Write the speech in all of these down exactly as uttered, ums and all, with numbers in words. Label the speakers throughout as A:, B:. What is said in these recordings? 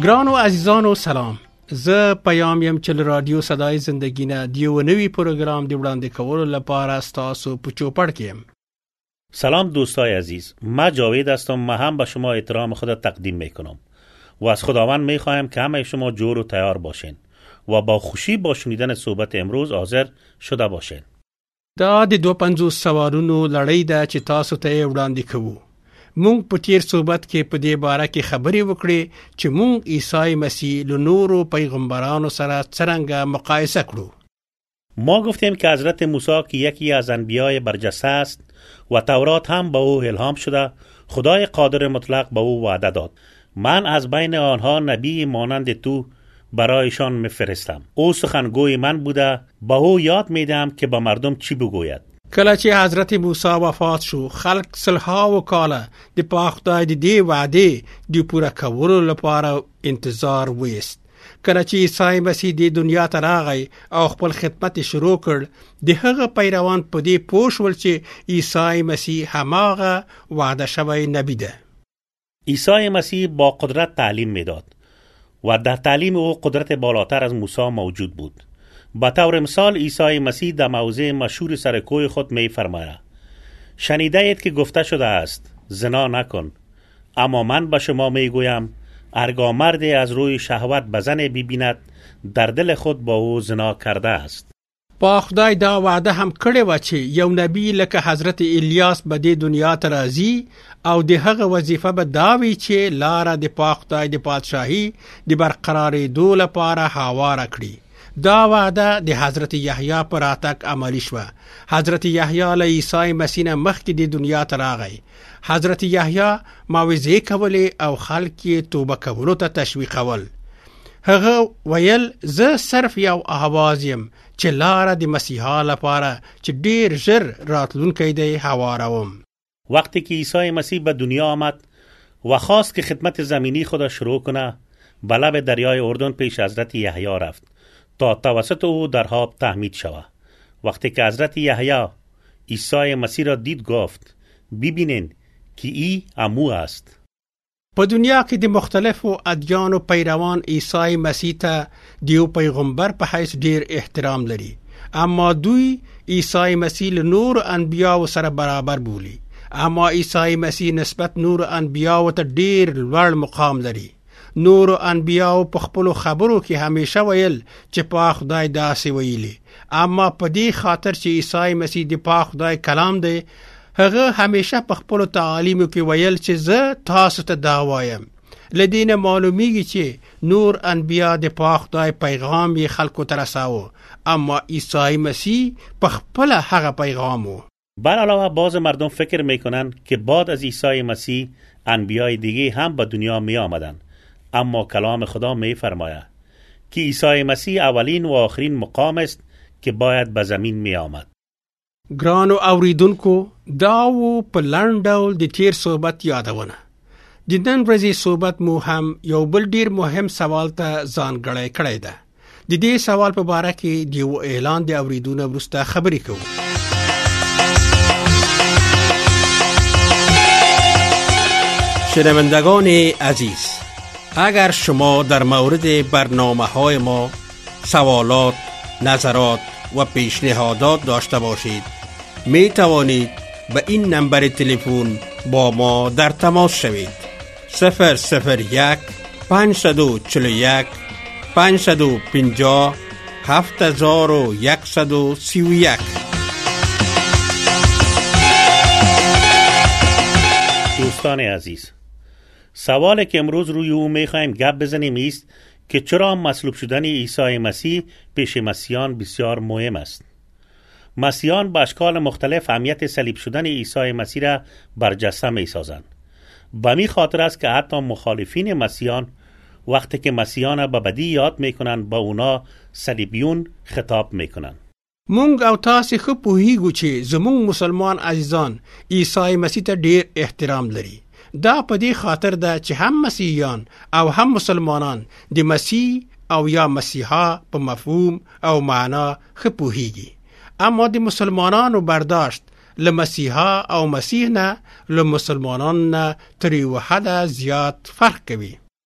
A: ګرانو عزیزانو سلام. زه پیام یم چې رادیو صدای زندگی نه دیو نوی پروګرام دی وړاندې کولو لپاره تاسو په چوپړ کې یم.
B: سلام دوستای عزیز، من جاوید هستم. من هم به شما احترام خود تقدیم میکنم و از خداوند میخوایم که همه شما جور و تیار باشین و با خوشی با شنیدن صحبت امروز حاضر شده باشین.
A: دا د دو پنځوس سوالونو لړۍ ده چې تاسو ته وړاندې کوو. مونږ په تیر صحبت کې په دې باره کې خبرې وکړې چې مونږ عیسی مسیح له نورو پیغمبرانو سره څرنګه مقایسه کړو.
B: ما گفتیم که حضرت موسی که یکی از انبیای برجسته است و تورات هم به او الهام شده، خدای قادر مطلق به او وعده داد: من از بین آنها نبی مانند تو برایشان میفرستم. او سخنگوی من بوده، به او یاد میدم که به مردم چی بگوید.
A: کله چې حضرت موسی وفات شو، خلق سلهاو کاله د پاک خدای د دې وعده د پوره کولو لپاره انتظار ویست. کله چې عیسی مسیح د دنیا ته راغی او خپل خدمت شروع کړ، د هغه پیروان په دې پوه شول چې عیسی مسیح هماغه وعده شوی نبی ده.
B: عیسی مسیح با قدرت تعلیم میداد و در تعلیم او قدرت بالاتر از موسی موجود بود. به طور مثال عیسی مسیح در موضع مشهور سر کوی خود می فرماید: شنیده اید که گفته شده است زنا نکن، اما من به شما می گویم هرگاه مردی از روی شهوت به زن ببیند، در دل خود با او زنا کرده است.
A: پاک خدای دا وعده هم کړی و چې یو نبی لکه حضرت الیاس به د دنیا ته راځي او د هغه وظیفه به دا وي چې لاره د پاک خدای د پادشاهي د برقرارېدو لپاره هواره کړي. دا وعده د حضرت یحیی پر راتګ عملی شوه. حضرت یحیی له عیسی مسیح نه مخکې د دنیا ته راغی. حضرت یحیی موعظې کولې او خلک یې توبه کولو ته تشویقول. هغه ویل: زه صرف یو آواز یم چې لاره د مسیحا لپاره چې ډیر ژر راتلونکی دی هواروم.
B: وقتی که عیسی مسیح به دنیا آمد و خواست که خدمت زمینی خود شروع کنه، به لب دریای اردن پیش حضرت یحیی رفت تا توسط او در آب تحمید شود. وقتی که حضرت یحیی عیسی مسیح را دید، گفت: ببینین که ای امو است.
A: په دنیا کې د مختلفو ادیانو پیروان عیسی مسیح ته دیو پیغمبر په حیث ډیر احترام لري، اما دوی عیسی مسیح له نور انبیاو سره برابر بولی. اما عیسی مسیح نسبت نور انبیاو ته ډیر لوړ مقام لري. نور انبیاو په خپل خبرو کې همیشه ویل چې پاک خدای داسې ویلي، اما په دې خاطر چې عیسی مسیح د پاک خدای کلام دی، هغه همیشه په خپل تعالیمو کې ویل چې زه تاسو ته دا وایم. لدینه معلومیږي چې نور انبیا د پاک خدای پیغام یې خلکو ته رساو، اما عیسی مسیح په خپل هغه پیغام و.
B: بر علاوه بعض مردم فکر میکنن که بعد از عیسی مسیح انبیای دیگه هم به دنیا می آمدن، اما کلام خدا می فرماید که عیسی مسیح اولین و آخرین مقام است که باید به زمین می آمد.
A: ګرانو اوریدونکو، دا و په لنډ ډول د تیر صحبت یادونه. د نن ورځې صحبت مو هم یو بل ډیر مهم سوال ته ځانګړی کړی ده. د دې سوال په باره کې د یو اعلان د اوریدونه وروسته خبرې کوو. شنوندگان عزیز، اگر شما در مورد برنامه های ما سوالات، نظرات و پیشنهادات داشته باشید، می توانید به این نمبر تلفن با ما در تماس شوید: صفر صفر یک پانصد و چهل و یک پانصد و پنجاه هفت هزار و یکصد و سی و یک.
B: دوستان عزیز، سوالی که امروز روی او میخوایم گپ بزنیم است که چرا مصلوب شدن عیسی مسیح پیش مسیحیان بسیار مهم است. مسیحیان به اشکال مختلف اهمیت صلیب شدن عیسی مسیح را برجسته می‌سازند. به می خاطر است که حتی مخالفین مسیحیان وقتی که مسیحیان به بدی یاد میکنند به اونا صلیبیون خطاب میکنند.
A: مونږ او تاسو خو پوهیږو چې زموږ مسلمان عزیزان عیسی مسیح ته ډیر احترام لري. دا په دې خاطر ده چې هم مسیحیان او هم مسلمانان د مسیح او یا مسیحا په مفهوم او معنا خو پوهیږي، اما د مسلمانانو برداشت له مسیحا او مسیح نه له مسلمانانو نه تر یو حده زیات فرق کوي.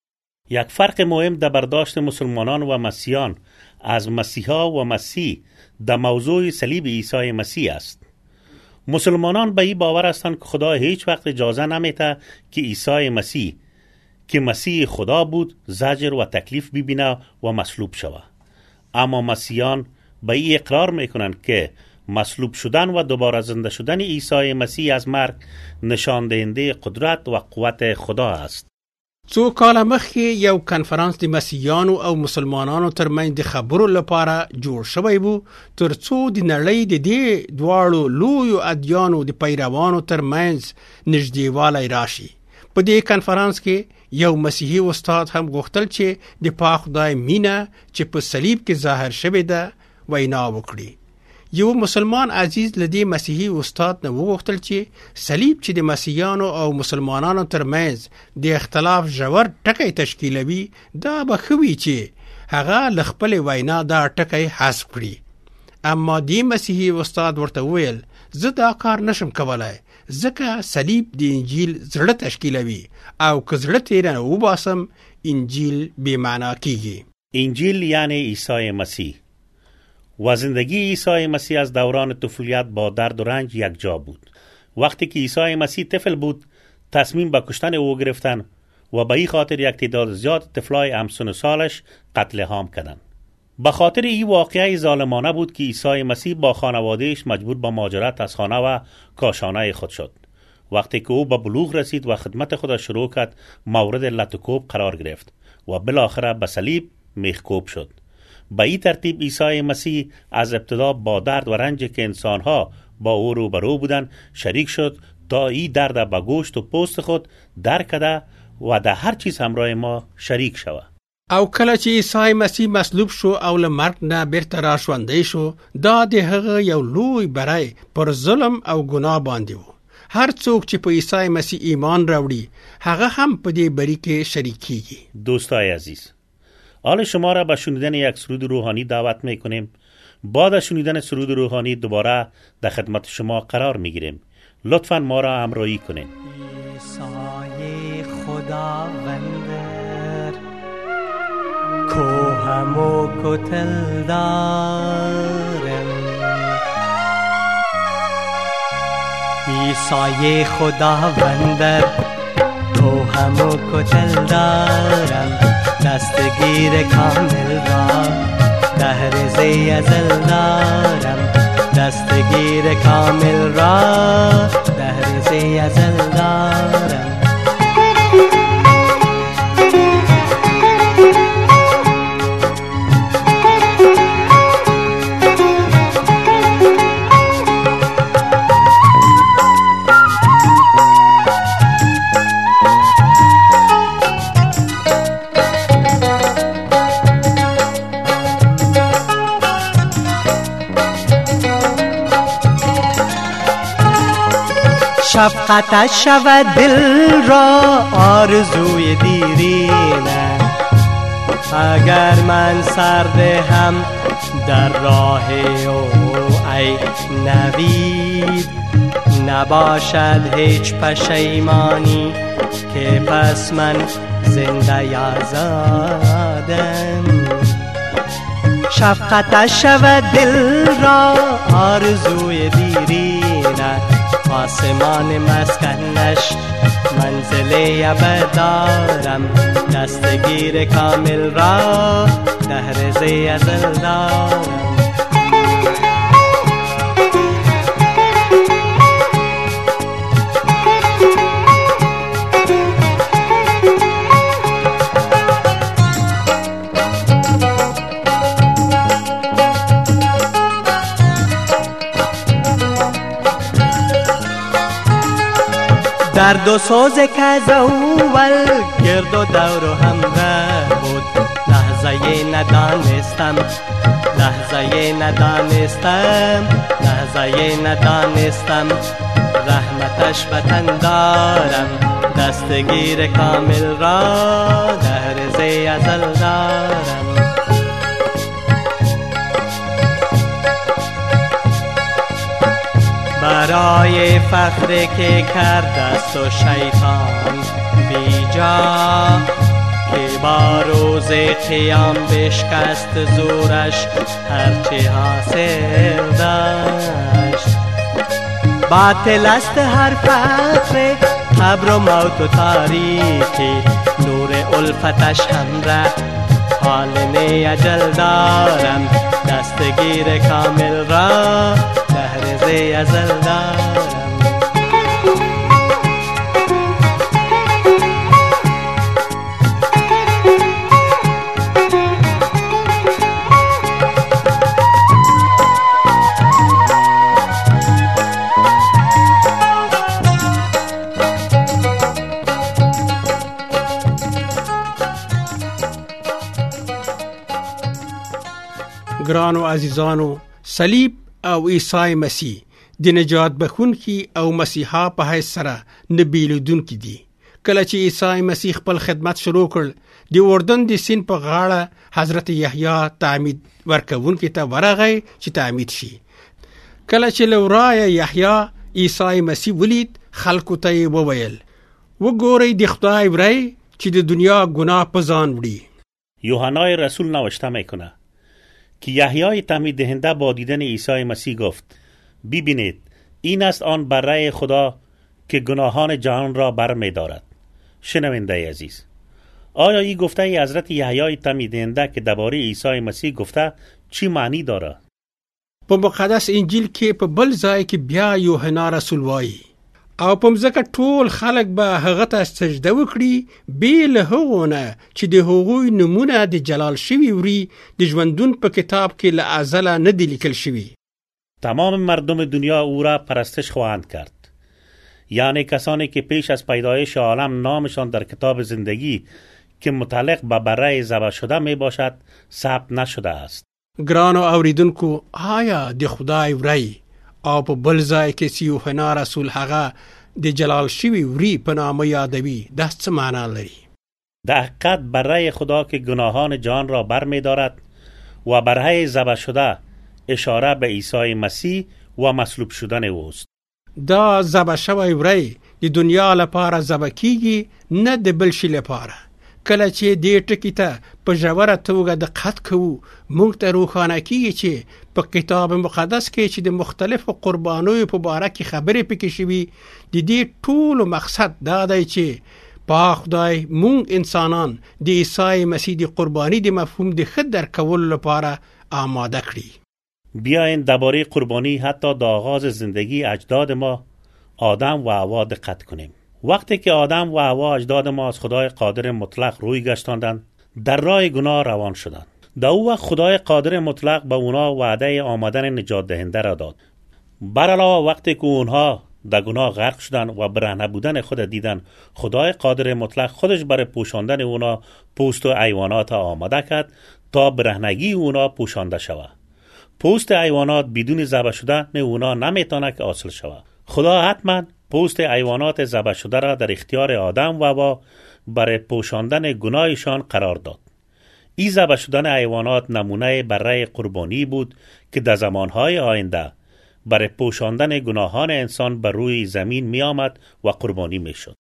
B: یک فرق مهم در برداشت مسلمانان و مسیحیان از مسیحا و مسیح در موضوع صلیب عیسی مسیح است. مسلمانان به این باور هستند که خدا هیچ وقت اجازه نمیده که عیسی مسیح که مسیح خدا بود زجر و تکلیف ببینه و مصلوب شود. اما مسیحیان به این اقرار میکنند که مصلوب شدن و دوباره زنده شدن عیسی مسیح از مرگ نشان دهنده قدرت و قوت خدا است.
A: څو کاله مخکې یو کنفرانس د مسیحیانو او مسلمانانو ترمنځ د خبرو لپاره جوړ شوی و تر څو د نړۍ د دې دواړو لویو ادیانو د پیروانو ترمنځ نږدېوالی راشي. په دې کنفرانس کې یو مسیحي استاد هم غوښتل چې د پاک خدای مینه چې په صلیب کې ظاهر شوې ده وینا وکړي. یو مسلمان عزیز لدی مسیحي استاد نه وغوښتل چې صلیب چې د مسیحیانو او مسلمانانو ترمنځ د اختلاف ژور ټکی تشکیلوي دا به ښه وي چې هغه له خپلې وینا دا ټکی حذف کړي. اما دی مسیحي استاد ورته وویل زه دا کار نشم کولای ځکه صلیب د انجیل زړه تشکیلوي او که زړه ترې نه وباسم انجیل بې معنا کیږي.
B: انجیل یعنی عیسی مسیح و زندگی عیسی مسیح از دوران طفولیت با درد و رنج یک جا بود. وقتی که عیسی مسیح طفل بود تصمیم به کشتن او گرفتن و به این خاطر یک تعداد زیاد طفلای همسن سالش قتل عام کردند. به خاطر این واقعه ظالمانه بود که عیسی مسیح با خانوادهش مجبور به مهاجرت از خانه و کاشانه خود شد. وقتی که او به بلوغ رسید و خدمت خود شروع کرد مورد لطکوب قرار گرفت و بالاخره به صلیب میخکوب شد. به این ترتیب عیسی مسیح از ابتدا با درد و رنج که انسانها با او روبرو بودند شریک شد تا این درد به گوشت و پوست خود درک کرده و در هر چیز همراه ما شریک شود.
A: او کله چې عیسی مسیح مصلوب شو او له مرګ نه بیرته را ژوندی شو دا د هغه یو لوی بری پر ظلم او ګناه باندې و. هر څوک چې په عیسی مسیح ایمان راوړي هغه هم په دې بری کې شریک کیږي.
B: دوستای عزیز، حال شما را به شنیدن یک سرود روحانی دعوت میکنیم. بعد از شنیدن سرود روحانی دوباره در خدمت شما قرار میگیریم. لطفاً ما را همراهی کنید.
C: عیسی خداوند کوهم و کتل دارم، عیسی خداوند کوهم و کتل دارم، دستگیر کامل را دهر زی ازل دارم، دستگیر کامل را دهر زی ازل دارم. شفقتش شود دل را آرزوی دیرینه، اگر من سرد هم در راه او ای نوید، نباشد هیچ پشیمانی که پس من زنده آزادم. شفقتش شود دل را آرزوی دیرینه، آسمان مسکنش منزل ابد دارم، دستگیر کامل را دهر زی ازل دارم. درد و سوز که از اول گرد و دور و همراه بود، لحظه ندانستم لحظه ندانستم لحظه ندانستم رحمتش وطن دارم، دستگیر کامل را دهر زی ازل دارم. برای فخر که کرد است و شیطان بیجا، که با روز قیام بشکست زورش هرچی حاصل داشت. باطل است هر فقر قبر و موت و تاریکی، نور الفتش همراه حال نی اجل دارم، دستگیر کامل را دهر زی ازل دارم.
A: ګرانو عزیزانو، صلیب او عیسی مسیح د نجات بخونکی او مسیحا په حیث سره نه بیلودونکي دي. کله چې عیسی مسیح خپل خدمت شروع کړ، د اردن د سیند په غاړه حضرت یحیی تعمید ورکوونکي ته ورغی چې تعمید شي. کله چې لورای یحیی عیسی مسیح ولید، خلکو ته یې وویل وګورئ د خدای وری چې د دنیا گناه په ځان وړي.
B: یوحنای رسول نوشته میکنه که یحیی تعمید دهنده با دیدن عیسی مسیح گفت ببینید این است آن بره خدا که گناهان جهان را بر می دارد. شنونده عزیز، آیا این گفته ای حضرت یحیی تعمید دهنده که درباره عیسی مسیح گفته چی معنی داره؟
A: په مقدس انجیل کې په بل ځای کې بیا یوحنا رسول وایي او په مځکه ټول خلک به هغه ته سجده وکړي بې له هغو نه چې د هغوی نومونه د جلال شوي وری د ژوندون په کتاب کې له ازله نه دي لیکل شوي.
B: تمام مردم دنیا او را پرستش خواهند کرد، یعنی کسانی که پیش از پیدایش عالم نامشان در کتاب زندگی که متعلق به بره ذبح شده می باشد ثبت نشده است.
A: ګرانو اوریدونکو، آیا د خدای وری او په بل ځای کې یوحنا رسول هغه د جلال شوي وری په نامه یادوي، دا څه معنا لري؟
B: در حقیقت بره خدا که گناهان جان را بر می دارد و بره ذبح شده اشاره به عیسی مسیح و مصلوب شدن اوست.
A: دا ذبح شوی وری د دنیا لپاره ذبح کیږي، نه د بل شي لپاره. کله چې دې ټکی ته په ژوره توګه دقت کوو، موږ ته روښانه کیږي چې په کتاب مقدس کې چې د مختلفو قربانیو په باره کې خبرې پکې شوي، د دې ټولو مقصد دا دی چې پاک خدای موږ انسانان د عیسی مسیح د قربانی د مفهوم د ښه درک کولو لپاره آماده کړي.
B: بیاین درباره قربانی حتی در آغاز زندگی اجداد ما آدم و حوا دقت کنیم. وقتی که آدم و حوا اجداد ما از خدای قادر مطلق روی گشتاندند، در راه گناه روان شدند. در او وقت خدای قادر مطلق به اونا وعده آمدن نجات دهنده را داد. بر علاوه وقتی که اونها در گناه غرق شدند و برهنه بودن خود دیدند، خدای قادر مطلق خودش برای پوشاندن اونا پوست و حیوانات آماده کرد تا برهنگی اونا پوشانده شود. پوست حیوانات بدون ذبح شدن اونا نمیتونه که حاصل شود. خدا حتما پوست حیوانات ذبح شده را در اختیار آدم و حوا برای پوشاندن گناهشان قرار داد. این ذبح شدن حیوانات نمونه بره قربانی بود که در زمانهای آینده برای پوشاندن گناهان انسان بر روی زمین می آمد و قربانی می شد.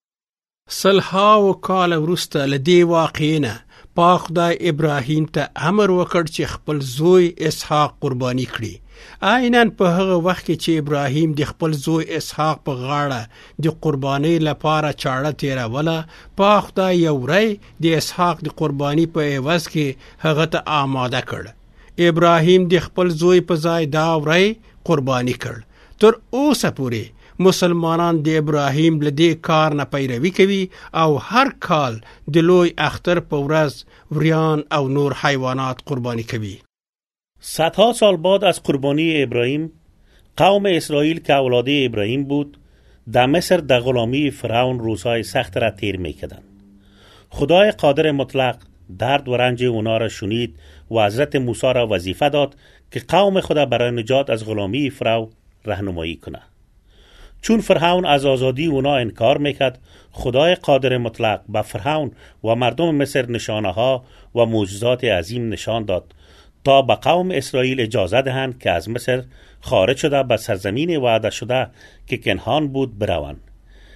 A: سلها و کال وروسته له دې واقعې نه پاک خدای ابراهیم ته امر وکړ چې خپل زوی اسحاق قرباني کړي. عیناً په هغه وخت کې چې ابراهیم د خپل زوی اسحاق په غاړه د قربانۍ لپاره چاړه تیروله، پاک خدای یو وری د اسحاق د قرباني په عوض کې هغه ته آماده کړ. ابراهیم د خپل زوی په ځای دا وری قرباني کړ. تر اوسه پورې مسلمانان د ابراهیم له دې کار نه پیروي کوي او هر کال د لوی اختر په ورځ وریان او نور حیوانات قربانی کوي.
B: صدها سال بعد از قربانی ابراهیم، قوم اسرائیل که اولاد ابراهیم بود در مصر در غلامی فرعون روزهای سخت را تیر می‌کردند. خدای قادر مطلق درد و رنج اونا را شنید و حضرت موسی را وظیفه داد که قوم خدا برای نجات از غلامی فرعون راهنمایی کنه. چون فرعون از آزادی اونا انکار میکرد، خدای قادر مطلق به فرعون و مردم مصر نشانه ها و معجزات عظیم نشان داد تا به قوم اسرائیل اجازه دهند که از مصر خارج شده به سرزمین وعده شده که کنعان بود بروند.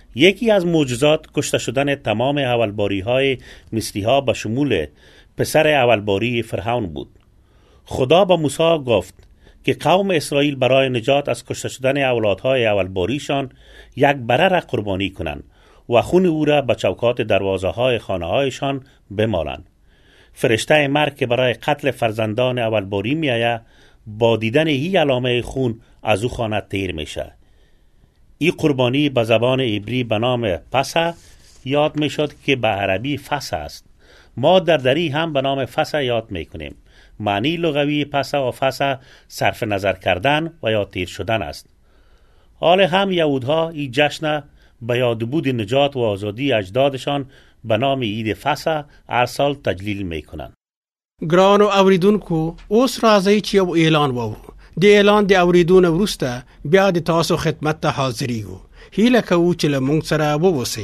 B: یکی از معجزات کشته شدن تمام اولباری های مصری ها به شمول پسر اولباری فرعون بود. خدا به موسی گفت که قوم اسرائیل برای نجات از کشته شدن اولادهای اولباریشان یک بره را قربانی کنند و خون او را به چوکات دروازه های خانه هایشان بمالند. فرشته مرگ که برای قتل فرزندان اولباری می آید با دیدن هی علامه خون از او خانه تیر می شود. این قربانی به زبان عبری به نام پسح یاد می شد که به عربی فسح است. ما در دری هم به نام فسح یاد می کنیم. معنی لغوی پسح و فسح صرف نظر کردن و یا تیر شدن است. حال هم یهودها این جشن به یادبود نجات و آزادی اجدادشان به نام عید فسح هر سال تجلیل می کنند.
A: ګرانو اوریدونکو، اوس راځي چې یو اعلان وورو. د اعلان د اوریدونه وروسته بیا د تاسو خدمت ته حاضریږو. هیله کوو چې له موږ سره ووسئ.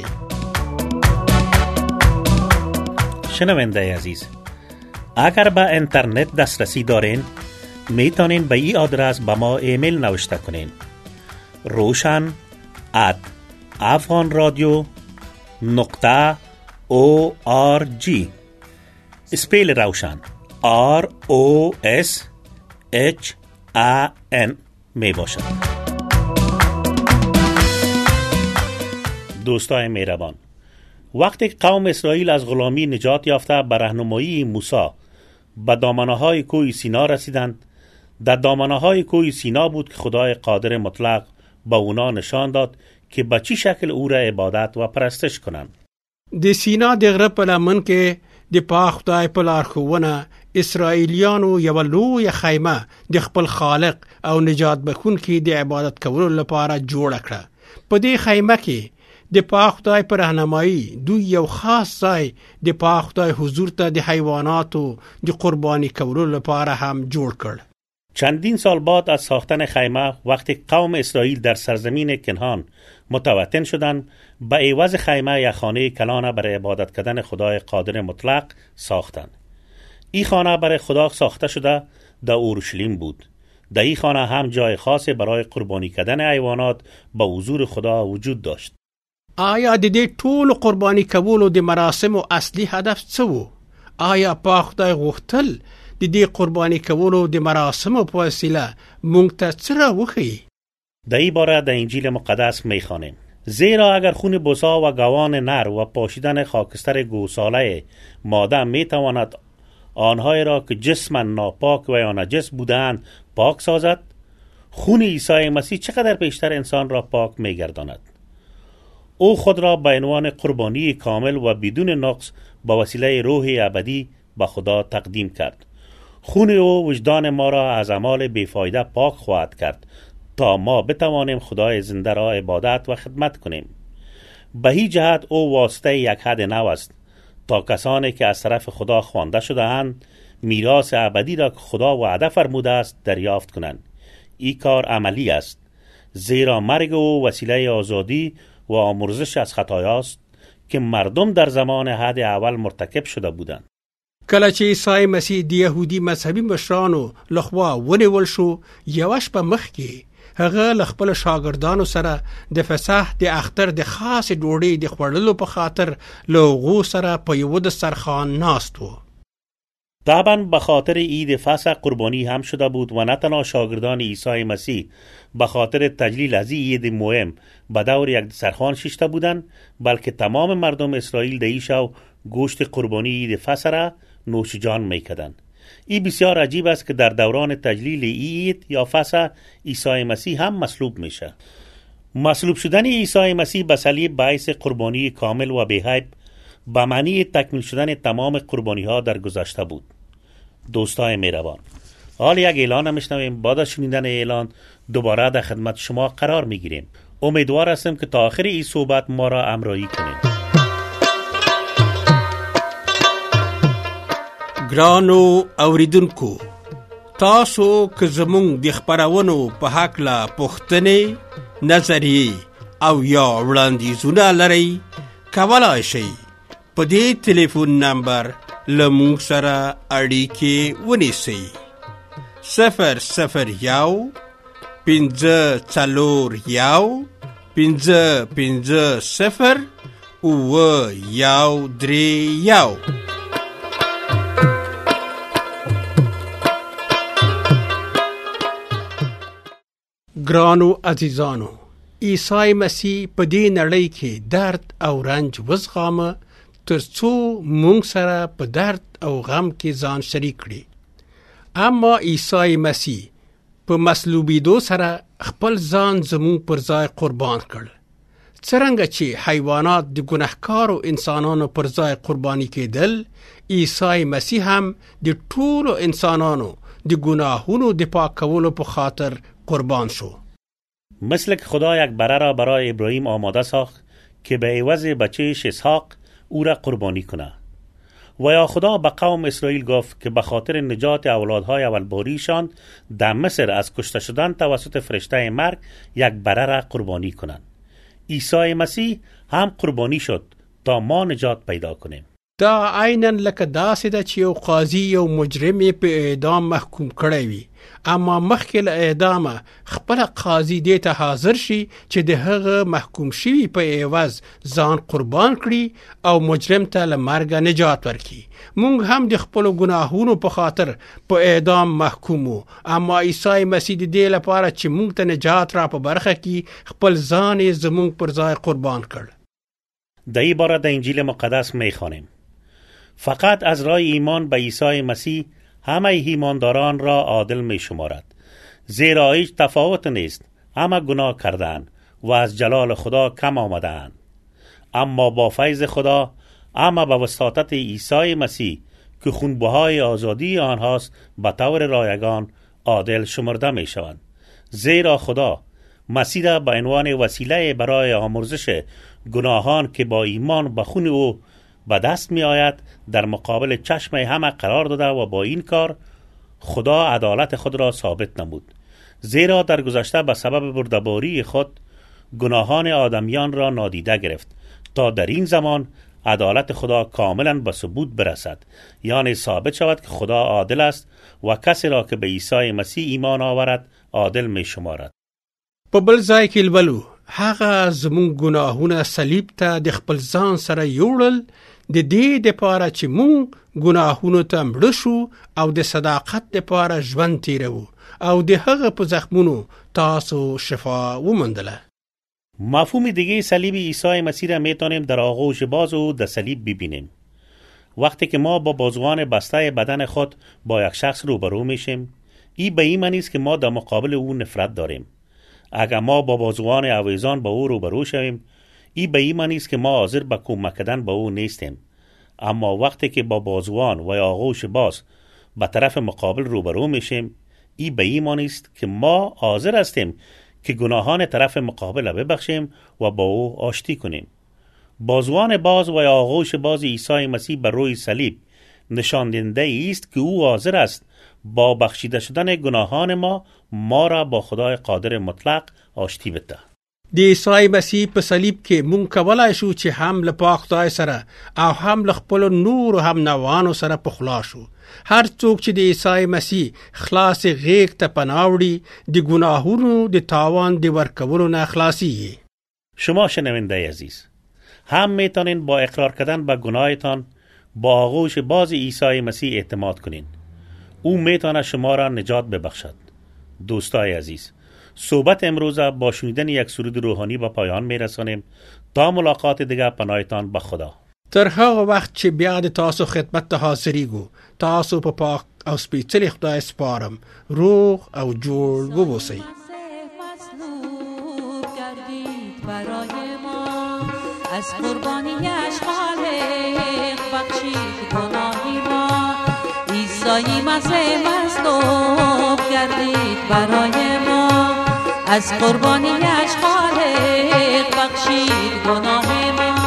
B: شنونده عزیز، اگر به اینترنت دسترسی دارین میتونین به این آدرس به ما ایمیل نوشته کنین: روشن ات افغان رادیو نقطه او آر جی. اسپیل روشن آر او اس اچ ا ان می باشد. دوستای مهربان، وقتی قوم اسرائیل از غلامی نجات یافته به راهنمایی موسی به دامنه‌های کوه سینا رسیدند، در دامنه‌های کوه سینا بود که خدای قادر مطلق به اونا نشان داد که به چی شکل او را عبادت و پرستش کنند.
A: د سینا د غره په لمن کې د پاک خدای په لارښوونه اسرائیلیانو یوه لویه خیمه د خپل خالق او نجات بخونکي د عبادت کولو لپاره جوړه کړه. په دې خیمه کې د پاک خدای پر راهنمایي دوی یو خاص ځای د پاک خدای حضور ته د حیواناتو د قربانی کولو لپاره هم جوړ کړ.
B: چندین سال بعد از ساختن خیمه، وقتی قوم اسرائیل در سرزمین کنعان متوطن شدند، به عوض خیمه یک خانه کلانه برای عبادت کردن خدای قادر مطلق ساختند. این خانه برای خدا ساخته شده در اورشلیم بود. در این خانه هم جای خاص برای قربانی کردن حیوانات به حضور خدا وجود داشت.
A: آیا د دې ټول قربانی کولو د مراسمو اصلي هدف څه و؟ آیا پاک خدای غوښتل د دې قربانی کولو د مراسمو په وسیله موږ ته څه راوښیي؟
B: در این باره در انجیل مقدس میخوانیم: زیرا اگر خون بزا و گوان نر و پاشیدن خاکستر گوساله ماده میتواند آنهایی را که جسما ناپاک و یا نجس بودند پاک سازد، خون عیسی مسیح چقدر بیشتر انسان را پاک میگرداند. او خود را به عنوان قربانی کامل و بدون نقص با وسیله روح ابدی به خدا تقدیم کرد. خون او وجدان ما را از اعمال بیفایده پاک خواهد کرد تا ما بتوانیم خدای زنده را عبادت و خدمت کنیم. به هیچ جهت او واسطه یک حد نو است تا کسانی که از طرف خدا خوانده شده اند میراث ابدی را که خدا وعده فرموده است دریافت کنند. این کار عملی است، زیرا مرگ او وسیله آزادی و آمرزش از خطایاست که مردم در زمان حد اول مرتکب شده بودند.
A: کله چې عیسی مسیح د یهودي مذهبي مشرانو لخوا ونیول شو، یوه شپه مخکې هغه له خپل شاګردانو سره د فسح د اختر د خاص ډوډۍ د خوړلو په خاطر له هغو سره په یوه دسترخوان ناست و.
B: طبعا به خاطر عید فسح قربانی هم شده بود و نه تنها شاگردان عیسی مسیح به خاطر تجلیل از این عید مهم به دور یک دسترخوان شیشته بودند، بلکه تمام مردم اسرائیل در این شب گوشت قربانی عید فسح را نوش جان میکردند. این بسیار عجیب است که در دوران تجلیل عید یا فسح عیسی مسیح هم مصلوب میشه. مصلوب شدن عیسی مسیح به صلیب باعث قربانی کامل و بی‌عیب به معنی تکمیل شدن تمام قربانی ها در گذشته بود. دوستای مهربان، حال یک اعلان میشنویم. بعد از شنیدن اعلان دوباره در خدمت شما قرار میگیریم. امیدوار هستم که تا آخر این صحبت ما را همراهی کنید.
A: ګرانو اوریدونکو، تاسو که زمونږ د خپرونو په هکله پوښتنې، نظریې او یا وړاندیزونه لرئ، کولی شئ په دې ټلیفون نمبر له موږ سره اړیکې ونیسئ: صفر صفر یو پنځه څلور یو پنځه پنځه صفر اوه یو درې یو. ګرانو عزیزانو، عیسی مسیح په دې نړۍ کې درد او رنج وزغامه تر څو مونږ سره په درد او غم کې ځان شریک کړي. اما عیسی مسیح په مصلوبېدو سره خپل ځان زموږ پر ځای قربان کړ. څرنګه چې حیوانات د ګناهکارو انسانانو پر ځای قرباني کېدل، عیسی مسیح هم د ټولو انسانانو د گناهونو د پاک کولو په خاطر قربان شو.
B: مثل که خدا یک بره را برای ابراهیم آماده ساخت که به عوض بچه‌اش اسحاق او را قربانی کنه، و یا خدا به قوم اسرائیل گفت که به خاطر نجات اولادهای اولباریشان در مصر از کشته شدن توسط فرشته مرگ یک بره را قربانی کنند. عیسی مسیح هم قربانی شد تا ما نجات پیدا کنیم.
A: دا عیناً لکه داسې ده چې یو قاضي یو مجرم په اعدام محکوم کړی وي، اما مخکې له اعدامه خپل قاضي دې ته حاضر شي چې د هغه محکوم شوي په عوض ځان قربان کړي او مجرم ته له مرګه نجات ورکړي. مونږ هم د خپلو ګناهونو په خاطر په اعدام محکوم وو، اما عیسی مسیح د دې لپاره چې مونږ ته نجات را په برخه کړي خپل ځان یې زمونږ پر ځای قربان کړ.
B: در این باره در انجیل مقدس می‌خوانیم: فقط از راه ایمان به عیسی مسیح همه ایمانداران را عادل می شمارد، زیرا هیچ تفاوت نیست، همه گناه کردند و از جلال خدا کم آمدند. اما با فیض خدا همه به واسطه عیسی مسیح که خونبهای آزادی آنهاست به طور رایگان عادل شمرده می شوند، زیرا خدا مسیح را به عنوان وسیله برای آمرزش گناهان که با ایمان به خون او به دست می آید در مقابل چشم همه قرار داده و با این کار خدا عدالت خود را ثابت نمود، زیرا در گذشته به سبب بردباری خود گناهان آدمیان را نادیده گرفت تا در این زمان عدالت خدا کاملا به ثبوت برسد، یعنی ثابت شود که خدا عادل است و کسی را که به عیسی مسیح ایمان آورد عادل می شمارد.
A: په بل ځای کې لولو هغه زموږ ګناهونه صلیب ته د خپل ځان سره یوړل د دې دپاره چې مونږ ګناهونو ته مړه شو او د صداقت دپاره ژوند تیرو او د هغه په زخمونو تاسو شفا وموندله.
B: مفهوم دیگه صلیب عیسی مسیح را میتونیم در آغوش باز او در صلیب ببینیم. وقتی که ما با بازوان بسته بدن خود با یک شخص روبرو میشیم، این به این معنی است که ما در مقابل او نفرت داریم. اگر ما با بازوان اویزان با او روبرو شویم، این به این معنی است که ما حاضر به کمک کردن به او نیستیم. اما وقتی که با بازوان و آغوش باز به طرف مقابل روبرو میشیم، این به این معنی است که ما حاضر هستیم که گناهان طرف مقابل ببخشیم و با او آشتی کنیم. بازوان باز و آغوش باز عیسی مسیح بر روی صلیب نشان دهنده است که او حاضر است با بخشیده شدن گناهان ما ما را با خدای قادر مطلق آشتی بده.
A: د عیسی مسیح په صلیب کې مونږ کولای شو چې هم له پاک خدای سره او هم له خپلو نورو هم نوانو سره پخلا شو. هر څوک چې د عیسی مسیح خلاص غیږ ته پناه وړي د ګناهونو د تاوان د ورکولو نه خلاصیږي.
B: شما شنونده عزیز، هم میتونین با اقرار کردن به گناهتان با آغوش باز عیسی مسیح اعتماد کنین. او میتونه شما را نجات ببخشد. دوستای عزیز، صحبت امروز با شنیدن یک سرود روحانی به پایان میرسانیم. تا ملاقات دیگر پناهتان به خدا.
A: تر هغه وخت چې بیا د تاسو خدمت ته حاضرېږو، تاسو په پاک او سپېڅلي خدای سپارم. روغ او جوړ ووسئ.
D: از قربانیش خالق بخشید گناهی ما، عیسی مسیح مصلوب گردید برای ما. از قربانیش خالق بخشید گناهی ما.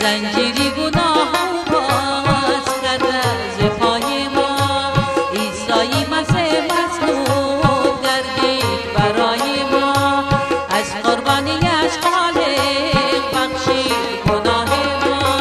D: زنجیری گناه باز کرده ز پای ما، عیسی مسیح مصلوب گردید برای ما، از قربانیش خالق بخشید گناه ما.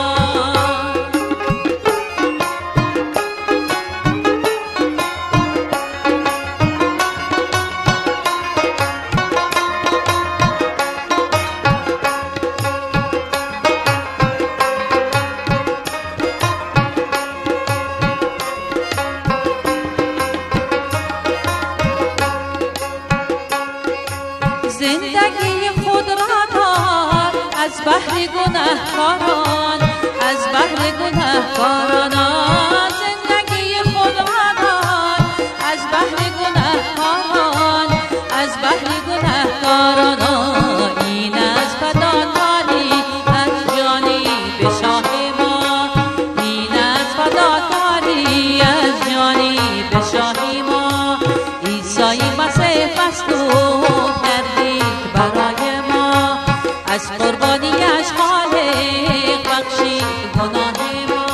D: زندگی خود را داد از بحر گناهکاران، از بحر گناهکاران، زندگی خود را داد از بحر گناهکاران، از بحر گناهکاران. این از فداکاری از جانب شاه ما، این از فداکاری از جانب شاه ما، عیسی مسیح مصلوب گردید برای ما، از قربانیش خالق بخشید گناه ما.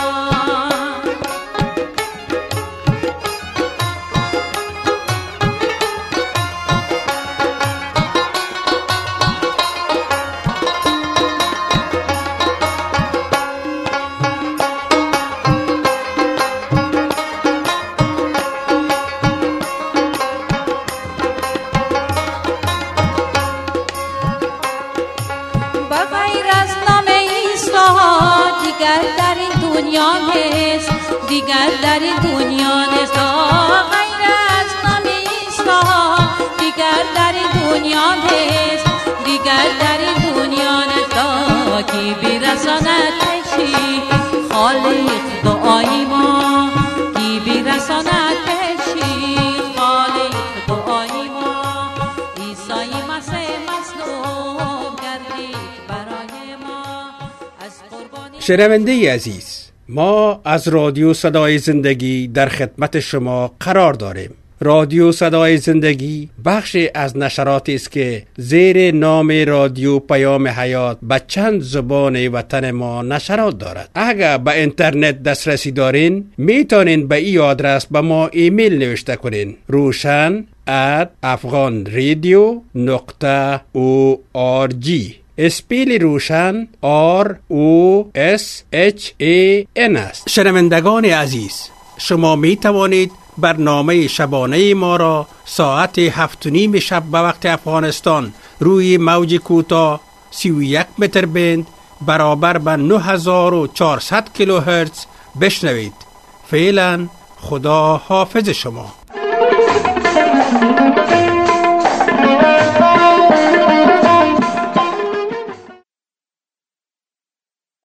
D: بغیر از نام عیسی دیگر در این دنیا نیست، دیگر در این دنیا نیست. غیر از نام عیسی دیگر در این دنیا نیست، دیگر در این دنیا نیست. کی برساند پیشی خالق دعای ما، کی برساند پیشی خالق دعای ما، عیسی مسیح مصلوب گردید برای ما، از قربانی.
A: شنونده عزیز، ما از رادیو صدای زندگی در خدمت شما قرار داریم. رادیو صدای زندگی بخشی از نشراتی است که زیر نام رادیو پیام حیات به چند زبان وطن ما نشرات دارد. اگر به اینترنت دسترسی دارین میتونین به این آدرس به ما ایمیل نوشته کنین: روشن ات افغان رادیو نقطه او آر جی. اسپیل روشن آر او اس اچ ای ان است. شنوندگان عزیز، شما می توانید برنامه شبانه ما را ساعت هفت و نیم شب به وقت افغانستان روی موج کوتاه سی و یک متر بند برابر به نه هزار و چهارصد کیلوهرتز بشنوید. فعلا خدا حافظ شما.